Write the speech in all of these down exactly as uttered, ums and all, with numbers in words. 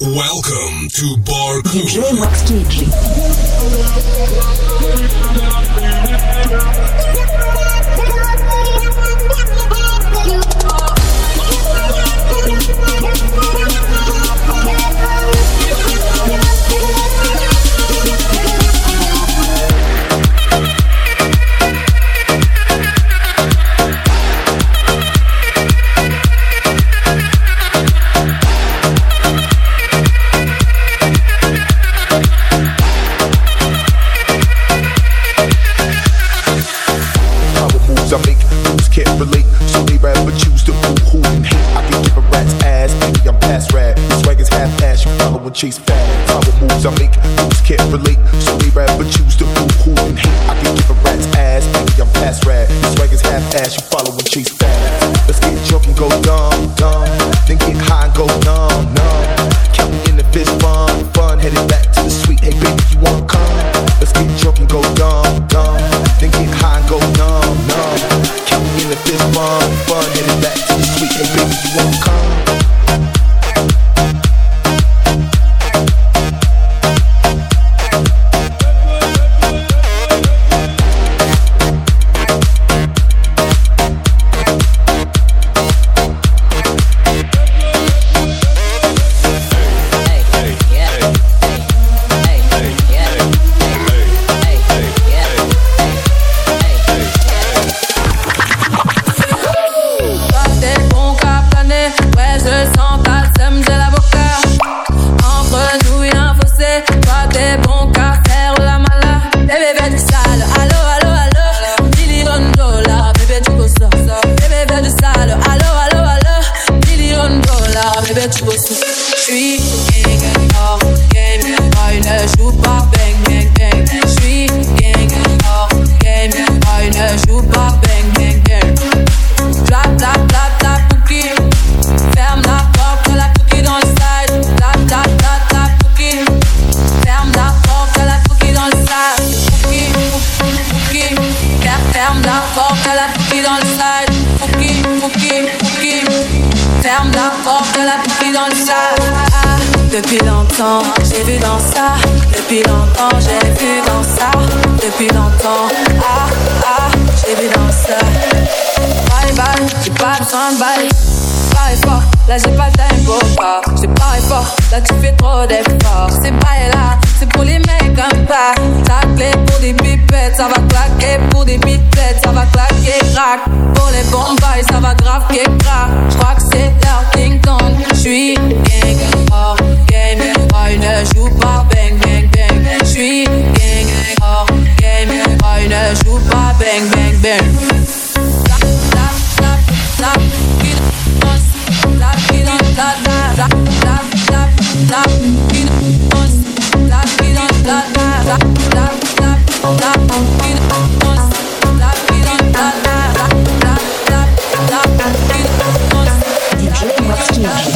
Welcome to Bar ди джей Макс Кейджи. I make dudes can't relate, so they rather choose to boo who and hate. I can give a rat's ass, baby, I'm past rad. Swag is half-ass, you follow and chase fast. Power moves I make, dudes can't relate, so they rather choose to boo who and hate. I can give a rat's ass, baby, I'm past rad. Swag is half-ass, you follow and chase fast. Let's get drunk and go dumb, dumb, then get high and go numb, numb. Count me in the fist, fun, fun, headed back to the suite. Hey baby, you wanna come? Let's get drunk and go dumb, dumb, then get high and go numb, numb. Count me in the fist, fun, fun, headed back to the suite. Hey baby, you wanna come? Depuis longtemps, j'ai vu dans ça. Depuis longtemps, j'ai vu dans ça. Depuis longtemps, ah, ah, j'ai vu dans ça. Bye bye, j'ai pas besoin de bail. Pareil fort, là j'ai pas le time pour pas. J'ai pareil fort, là tu fais trop d'efforts. C'est bail là, c'est pour les mecs comme ça. Ta clé pour des pipettes, ça va claquer. Pour des pipettes, ça va claquer, crack. Pour les bons bails, ça va grave qui crack. J'crois que c'est leur ding dong. J'suis gang, hors game, boy ne joue pas bang bang bang. J'suis gang, hors game, boy ne joue pas bang bang bang. Slap, slap, slap, slap, get on, slap, get on, slap, slap, slap, slap, slap, get on, slap, get on, slap, slap, slap, slap, slap, get on, slap, get on, slap, slap, slap, slap, slap, get on. ди джей Макс Кейджи.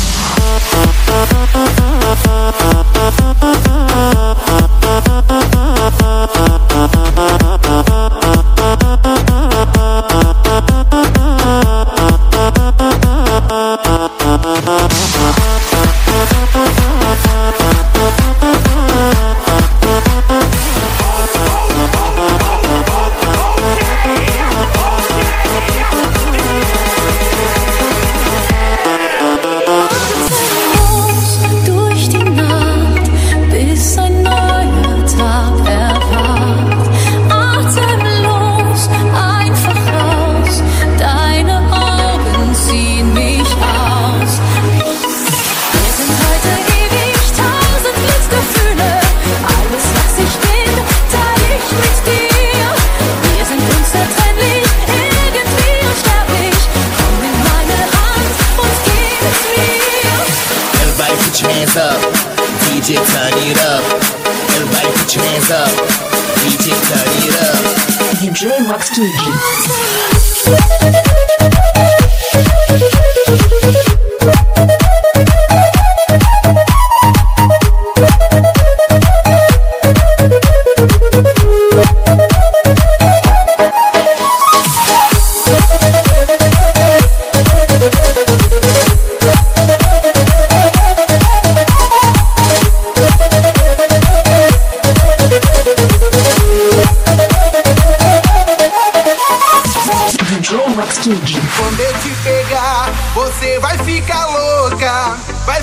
ди джей turn it up. Everybody put your hands up. ди джей turn it up. ди джей Макс Кейджи.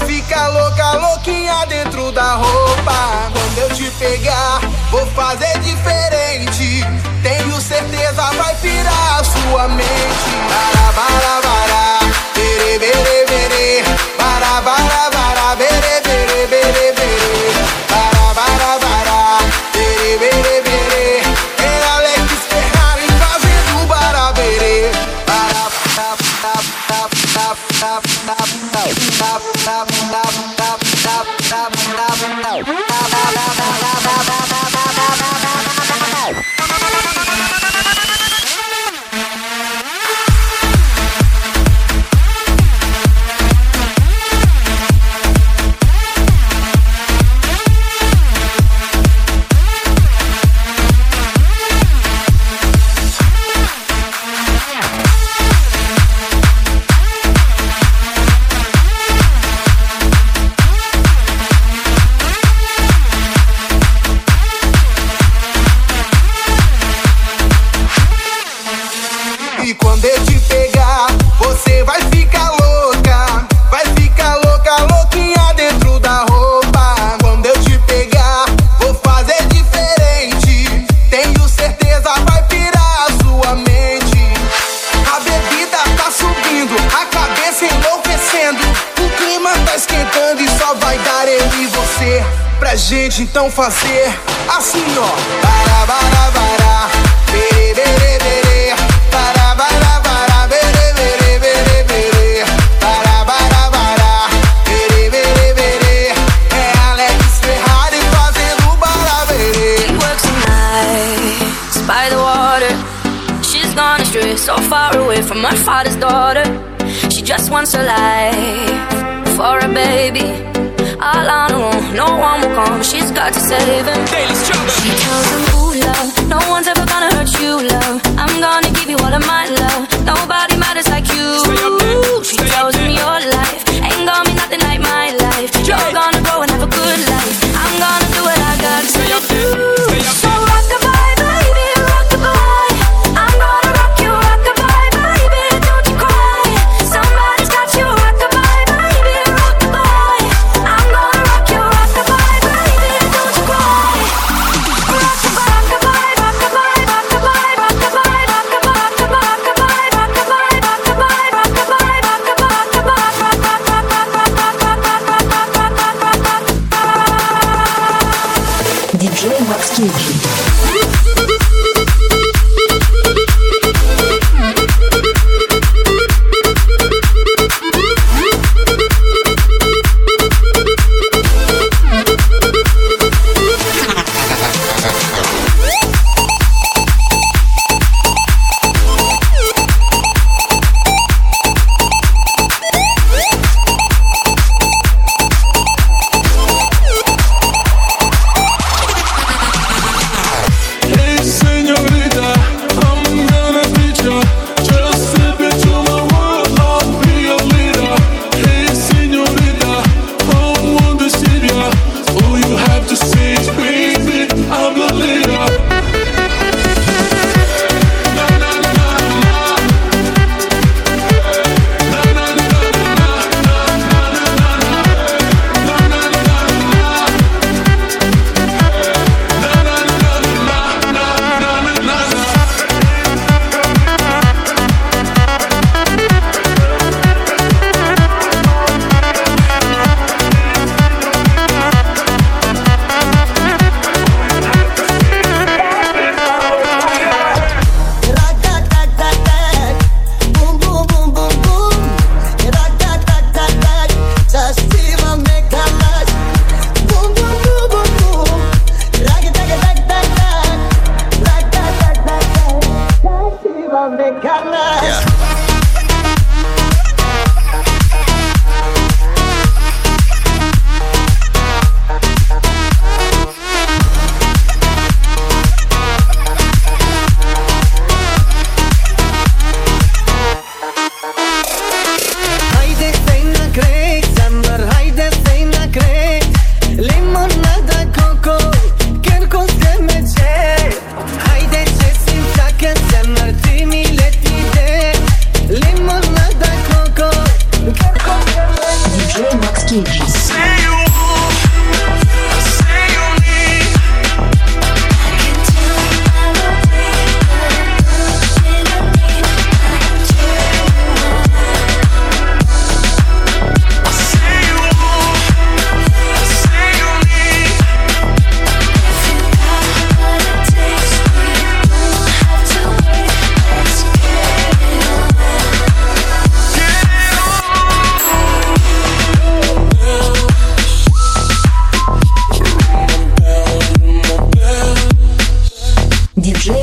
ficar louca, louquinha dentro da roupa. Quando eu te pegar, vou fazer diferente. Tenho certeza vai pirar a sua mente. Bara, bara, bara, bere, bere, bere. Bara, bara, bara, bere, bere, bere, bere. Bara, bara, bara, bere, bere, bere. É Alex Ferrari fazendo barabere. Bara, tap, tap, tap, tap, tap, tap, tap, tap, tap, tap, tap, tap, tap, tap, tap. E quando eu te pegar, você vai ficar louca. Vai ficar louca, louquinha dentro da roupa. Quando eu te pegar, vou fazer diferente. Tenho certeza vai pirar a sua mente. A bebida tá subindo, a cabeça enlouquecendo. O clima tá esquentando e só vai dar eu e você. Pra gente então fazer assim, ó. Bara, bara, bara, bere, bere, bere. Bara, bara, bara, bere, bere, bere, bere. Bara, bara, bara, bere, bere, bere. É Alex Ferrari fazendo barabere. She works the nights by the water. She's gone astray, so far away from her father's daughter. She just wants her life for a baby. All on her own, no one will come. She's got to save him. She tells him, ooh, love, no one's ever gonna hurt you, love. I'm gonna give you all of my love. Nobody matters like you. She tells him your life ain't gonna be nothing like my life. You're gonna grow and have a good life. I'm gonna do what I got to do. So rock-a-bye, baby, rock-a-bye. I'm gonna rock you, rock-a-bye, baby, don't you cry. Somebody's got you, rock-a-bye, baby, rock-a-bye. I'm gonna rock you, rock-a-bye, baby, don't you cry. Rock-a-bye, rock-a-bye, rock-a-bye, rock-a-bye, rock-a-bye, rock-a-bye, rock-a-bye, rock-a-bye, rock-a-bye, rock-a-bye. диджей Макс Киджи.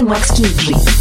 Max D J.